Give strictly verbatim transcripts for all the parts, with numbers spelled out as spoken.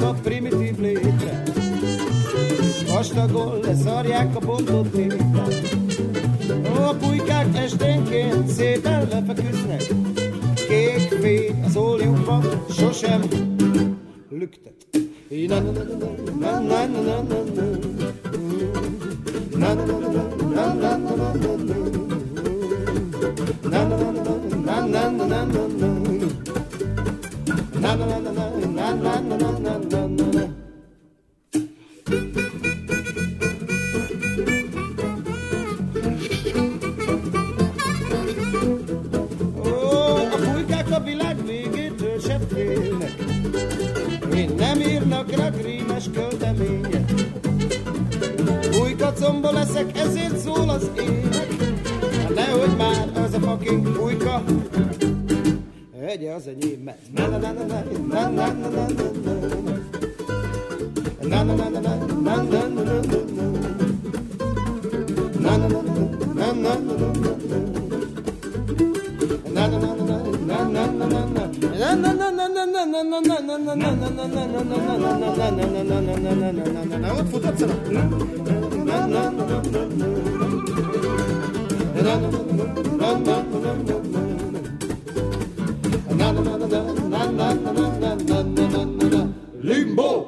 a primitív létre, és vastagon leszarják a bontott tétát. A pulykák esténként szépen lefeküsznek, kék fény az óljukban sosem lüktet. Na na na na na na na na na na na na na na na na na. Írnak rímes költemények. Bujkacomba leszek, ezért szól az ének. Hát nehogy már az a fucking bujka egye az enyém, mert na na na na na na na na na na na na na na na na ott fut egyszer. Limbo.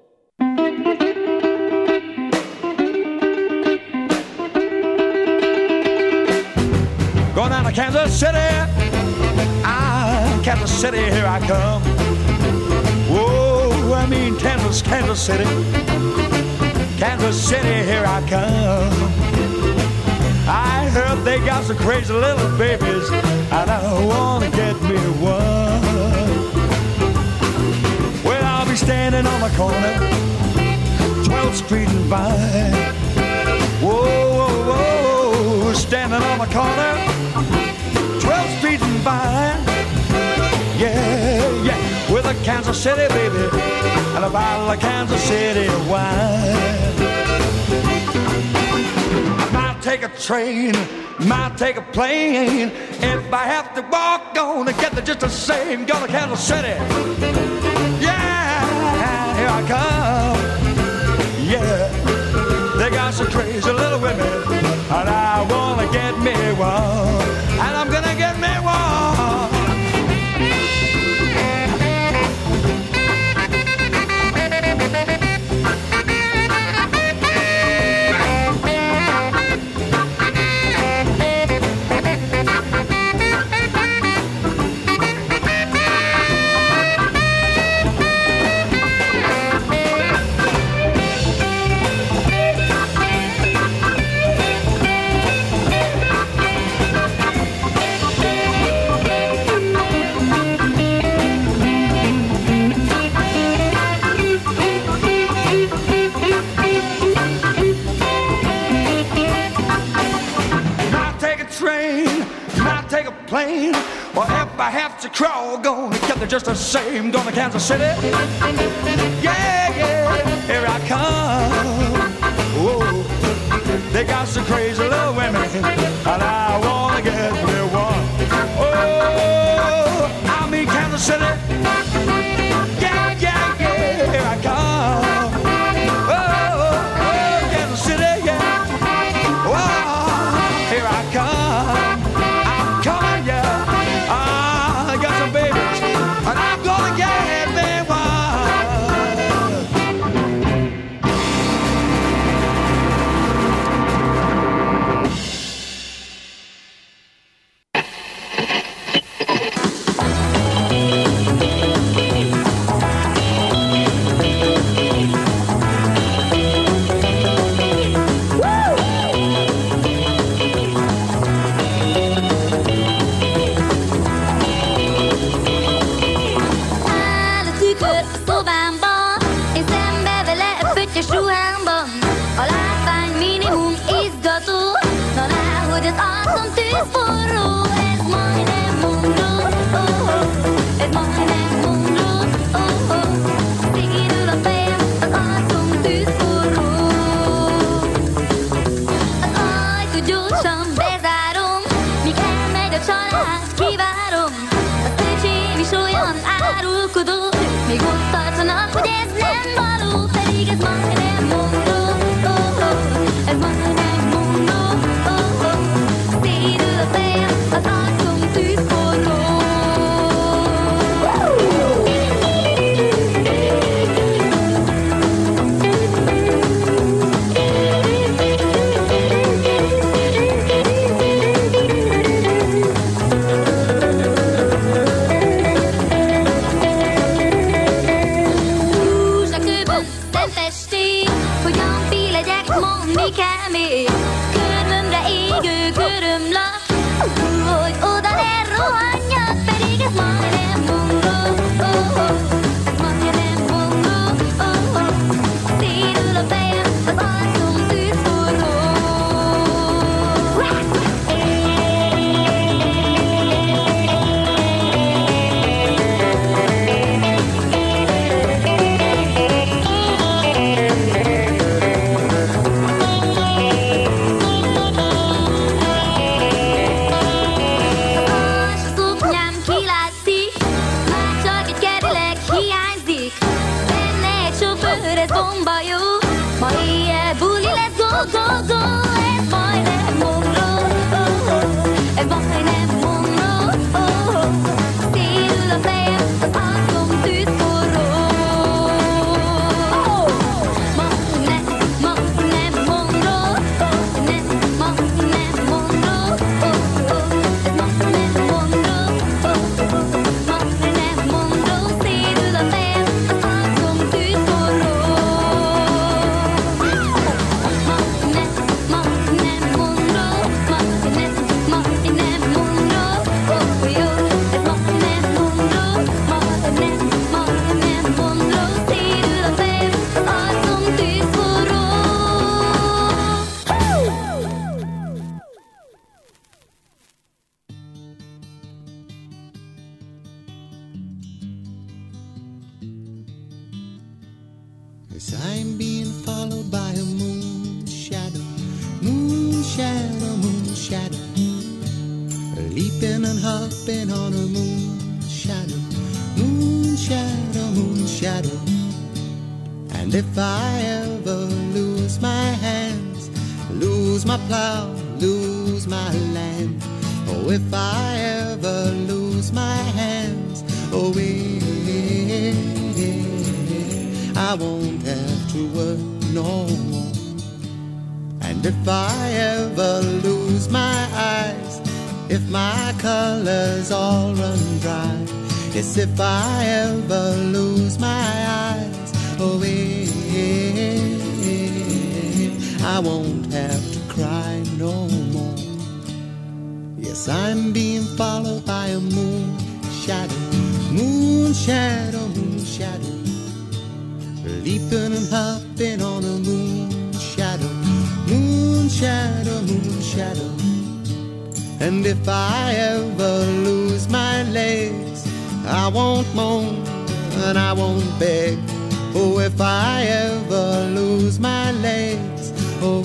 Going down to Kansas City, ah, Kansas City, here I come. Whoa, I mean Kansas, Kansas City, Kansas City, here I come. I heard they got some crazy little babies, and I wanna get me one. Well, I'll be standing on the corner, twelfth Street and Vine. Whoa, whoa, whoa, standing on the corner, twelfth Street and Vine. Yeah, yeah, with a Kansas City baby and a bottle of Kansas City wine. I might take a train, might take a plane. If I have to walk, gonna get there just the same. Go to Kansas City. Yeah, here I come. Yeah, they got some crazy little women, and I wanna get me one, and I'm gonna get me one. Plane, or if I have to crawl, gonna get there just the same. Going to Kansas City. Yeah, yeah, here I come. Whoa, they got some crazy little women, and I wanna get me one. Oh, I'm in Kansas City. Yeah, yeah, yeah, here I come. Oh, oh, Kansas City, yeah. Oh, here I come. I got some babies, and I'm gonna get me Még ott tartanak, hogy ez nem még körmömre égő körömlap, hogy oda ne rohanjak, pedig ez majdnem mongró, oh, oh, ez majdnem mongró, oh, oh, szédül a fejem, az arcom tűzforró. Ez bomba jó, ma éjjel buli lesz, go, go, go. Ez majdnem mongró, oh, oh, ez majdnem mongró, oh, oh. Szédül a fejem, az arcom tűzforró. Oh, majdnem, majdnem mongró, majdnem, majdnem mongró, oh, oh. Ez majdnem mongró, oh, oh, majdnem mongró. Szédül a fejem, az arcom tűzforró. As I'm being followed by a moon shadow, moon shadow, moon shadow, leaping and hopping on a moon shadow, moon shadow, moon shadow. And if I ever lose my hands, lose my plow, lose my land, oh, if I ever lose my hands, oh, yeah, I won't have to work no more. And if I ever lose my eyes, if my colors all run dry, yes, if I ever lose my eyes, oh, yeah, I won't have to cry no more. Yes, I'm being followed by a moon shadow, moon shadow, moon shadow, leaping and hopping on a moon shadow, moon shadow, moon shadow. And if I ever lose my legs, I won't moan and I won't beg. Oh, if I ever lose my legs, oh,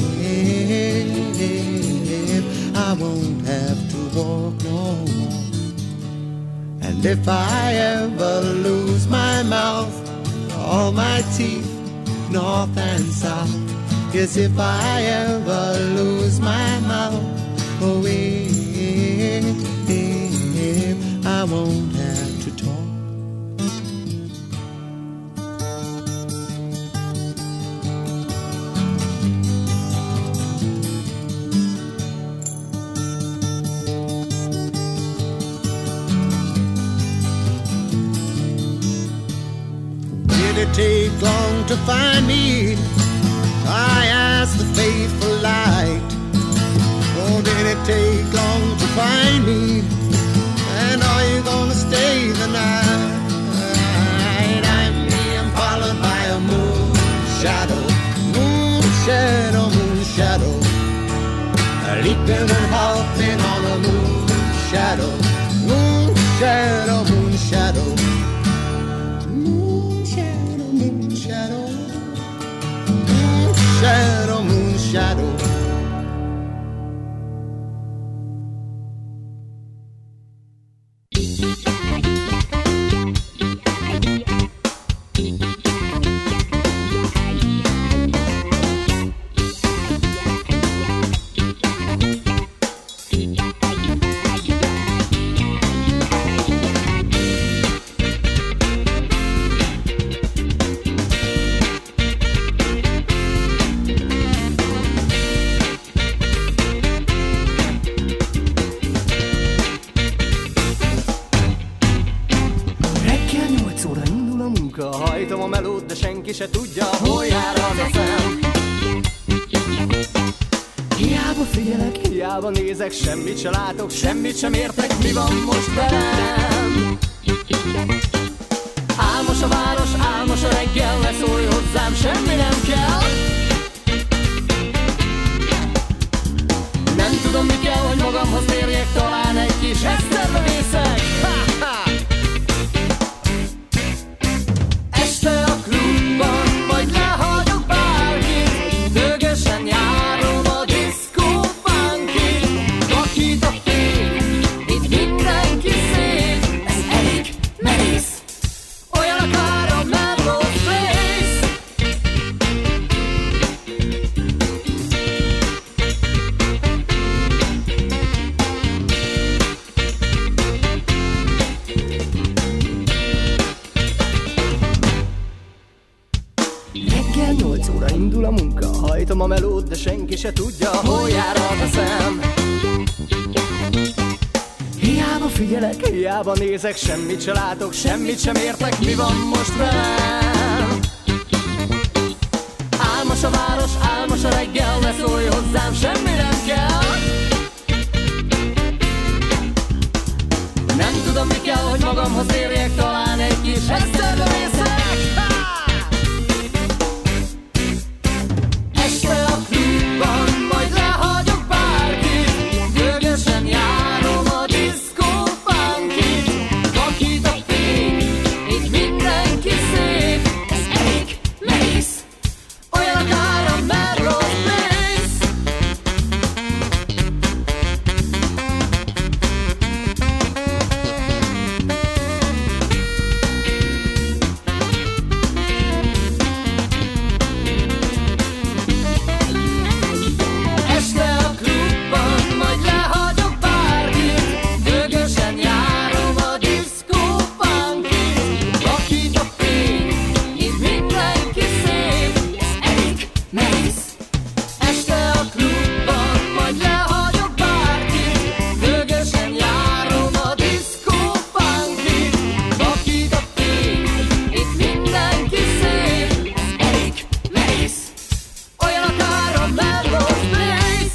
if I won't have to walk no more. And if I ever lose my mouth, all my teeth, north and south, yes, if I ever lose my mouth, oh, if I won't have to talk. Did it take long to find me? I asked the faithful light. Oh, did it take long to find me? And are you gonna stay the night? I'm being followed by a moon shadow, moon shadow, moon shadow, leaping and hopping on a moon shadow, moon shadow, moon shadow. Shadow, moon shadow. Hajtom a melót, de senki se tudja, hol jár az a szem. Hiába figyelek, hiába nézek, semmit se látok, semmit sem értek, mi van most velem? Álmos a város, álmos a reggel, ne szólj hozzám, semmi nem kell. Nem tudom mi kell, hogy magamhoz térjek, talán egy kis eszterbevészek. Este a klubban, vagy lehagyok bárkit, dögösen járom a diszkó funkit. Vakít a fény, itt mindenki szép, ez elég merész, olyan akár a Melrose Place. Reggel nyolc óra indul a munka, hajtom a melót, de senki se tudja, hol jár a veszem. Hiába figyelek, hiába nézek, semmit se látok, semmit sem értek, mi van most velem? Álmos a város, álmos a reggel, ne szólj hozzám, semmi nem kell. Nem tudom mi kell, hogy magamhoz érjek, talán egy kis eszterbevészek. Este a klubban, majd lehagyok bárkit, dögösen járom a diszkó funkit. Vakít a fény, itt mindenki szép, ez elég merész, olyan akár a Melrose Place. Este a klubban, majd lehagyok bárkit, dögösen járom a diszkó funkit. Vakít a fény, itt mindenki szép, ez elég merész. Este a klubban, majd lehagyok bárkit, dögösen járom a diszkó funkit. Vakít a fény, itt mindenki szép, ez elég merész, olyan akár a Melrose Place.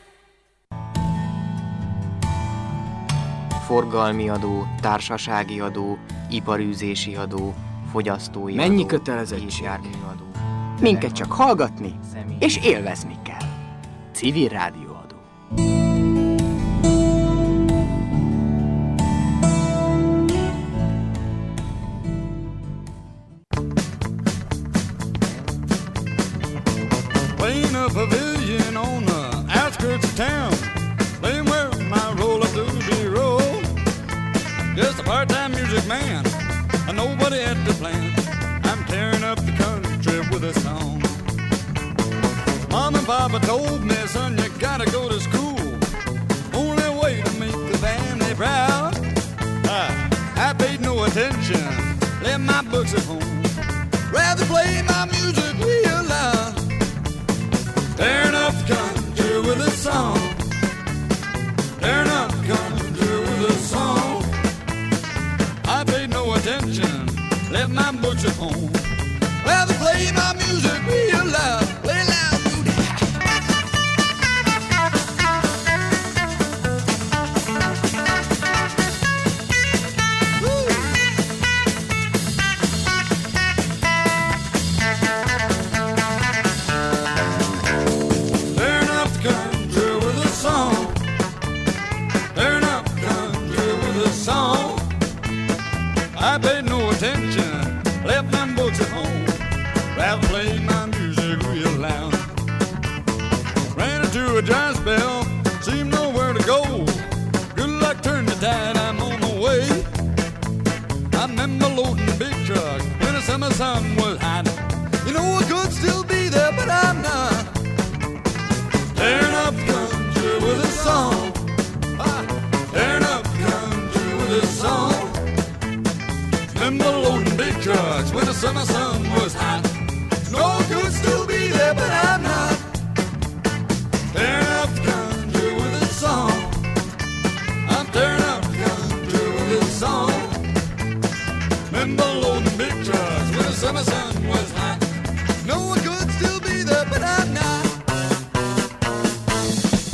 Forgalmi adó, társasági adó, iparűzési adó, fogyasztói Mennyi adó, kötelezettség? gépjárműadó. Minket csak hallgatni személy- és élvezni kell. Civil rádióadó. Playing a pavilion on the outskirts of town, playing where my roll up doobie roll. Just a part-time music man, and nobody at the plant. I'm tearing up the country with a song. Mom and Papa told me, son, you gotta go to school. Only way to make the family proud. I, I paid no attention, left my books at home. Rather play my music real loud. Tearing up the country with a song. Tearing up the country with a song. I paid no attention, left my books at home. Rather play my music real loud. Play loud, booty. Woo. Tearing up the country with a song. Tearing up the country with a song. I paid no attention, left them books at home. Rather play my music real loud. Ran into a dry spell, seemed nowhere to go. Good luck turned the tide, I'm on my way. I remember loading a big truck when the summer sun was hot. You know I could still be there, but I'm not. Tearing up the country with a song. Ah, tearing up the country with a song. Remember loading big trucks when the summer sun was hot. No, I could still be there, but I'm not. Tearing up the country with a song. I'm tearing up the country with a song. Remember loading big trucks when the summer sun was hot. No, I could still be there, but I'm not.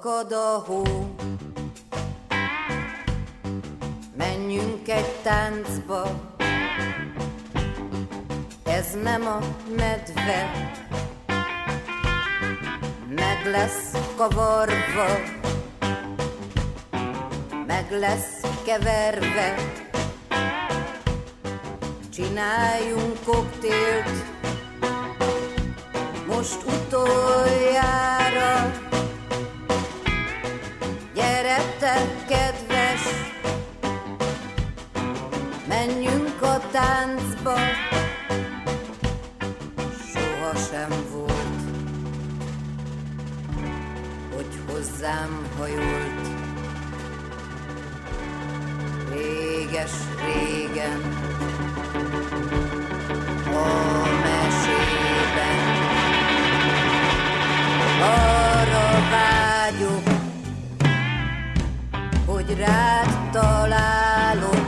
Fakad a hó, menjünk egy táncba, ez nem a medve, meg lesz kavarva, meg lesz keverve. Csináljunk koktélt, most utoljára. Gyere te, kedves, menjünk a táncba. Sohasem volt, hogy hozzám hajolt. Réges-régen a mesében arra vágyok, hogy rád találok,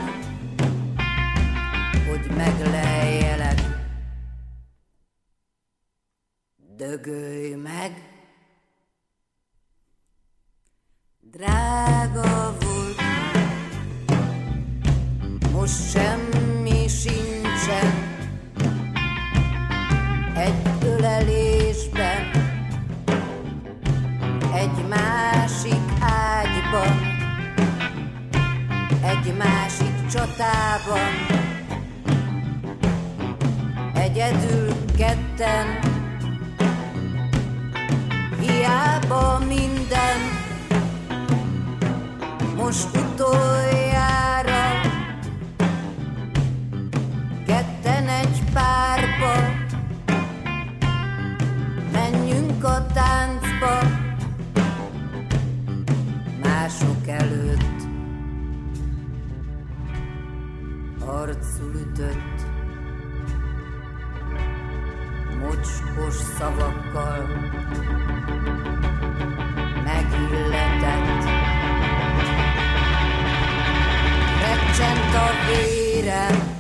hogy megleljelek. Dögölj meg, drága volt, most semmi sincsen egy ölelésben, egy másik ágyban, egy másik csatában, egyedül ketten, hiába minden, most utoljára, ketten egy párba, menjünk a táncba, mások előtt. Arcul ütött, mocskos szavakkal megilletett. Recsent a vérem,